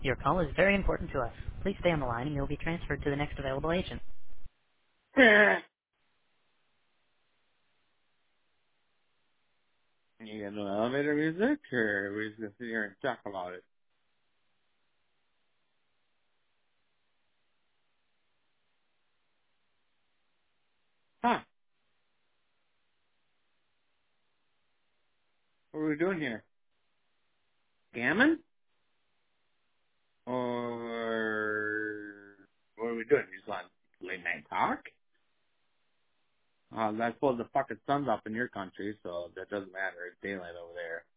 Your call is very important to us. Please stay on the line and you'll be transferred to the next available agent. You got no elevator music, or we just gonna sit here and talk about it? Huh? What are we doing here? Gammon? Or what are we doing? You just want late night talk? I suppose the fucking sun's up in your country, so that doesn't matter. It's daylight over there.